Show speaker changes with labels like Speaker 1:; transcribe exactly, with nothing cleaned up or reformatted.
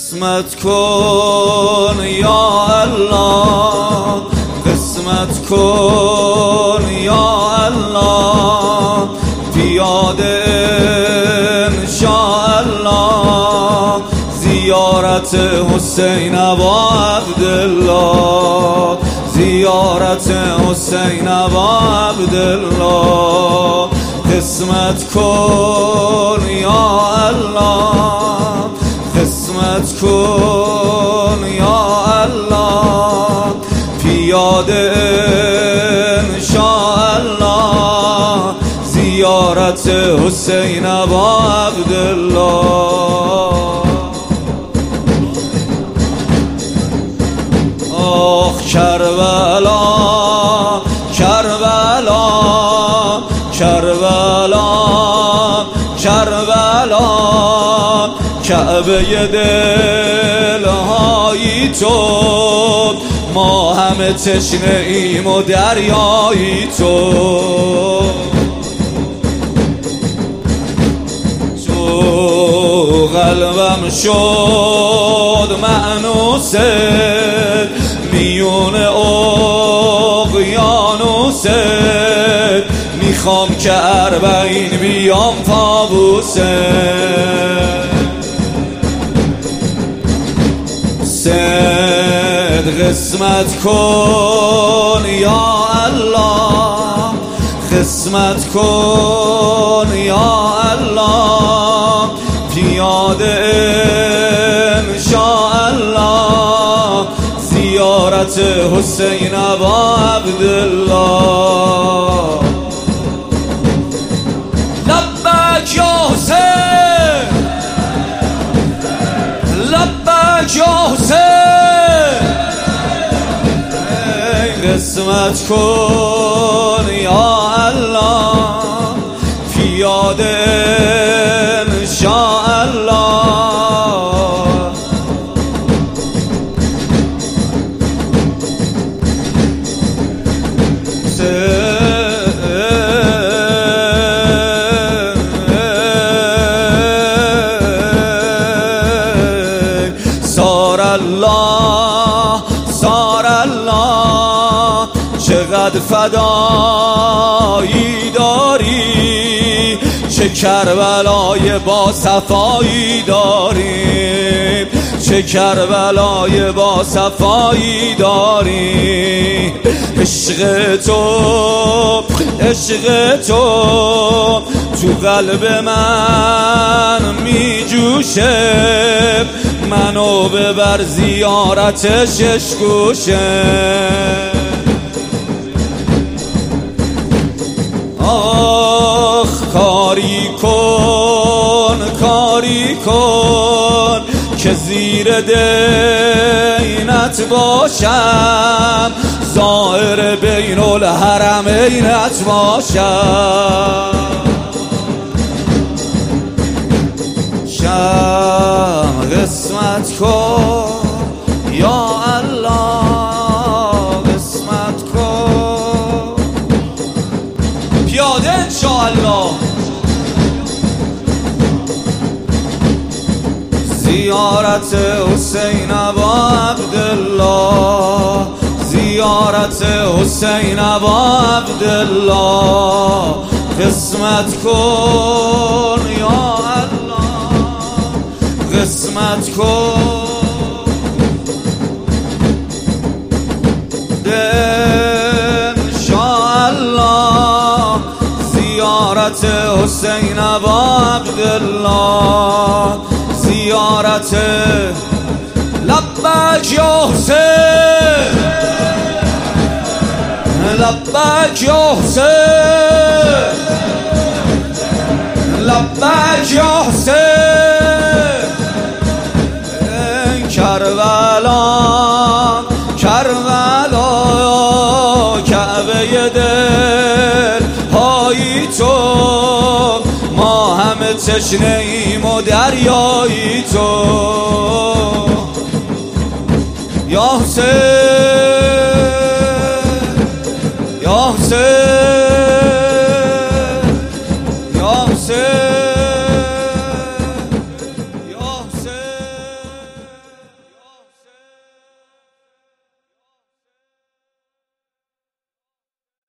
Speaker 1: قسمت کن یا الله، قسمت کن یا الله، پیاده انشاءالله زیارت حسین ابا عبدالله، زیارت حسین ابا عبدالله. قسمت کن یا الله، قسمت کن یا الله، پیاده انشاءالله زیارت حسین ابا عبدالله. آخ کربلا کربلا کربلا کربلا، کعبه دلهای تو، ما همه تشنه ایم و دریایی تو. تو قلبم شد مأنوست میون اقیانوست، میخوام که اربعین بیام طاووسه. صد قسمت کن یا الله، قسمت کن یا الله، پیاده انشاءالله زیارت حسین ابا عبدالله. لبک یا حسین، لبک یا حسین، قسمت کن یا الله، پیاده انشاءالله. سار الله سار الله، چقدر فدایی داری، چه کربلای با صفایی داری، چه کربلای با صفایی داری. عشق تو عشق تو تو قلب من می جوشه، منو ببر زیارت شش گوشه. آخ کاری کن کاری کن که زیر دینت باشم، ظاهر بین الحرمینت باشم. شم قسمت کن یا الله، قسمت کن پیاده انشاءالله زیارت حسین ابا عبدالله، زیارت حسین ابا عبدالله. قسمت کن یا الله، قسمت کن انشاءالله زیارت حسین ابا عبدالله، زیارت. لبک یا حسین، لبک یا حسین، لبک یا حسین. کربلا کربلا، کعبه دل های تو، ما همه تشنه ایم و دریایی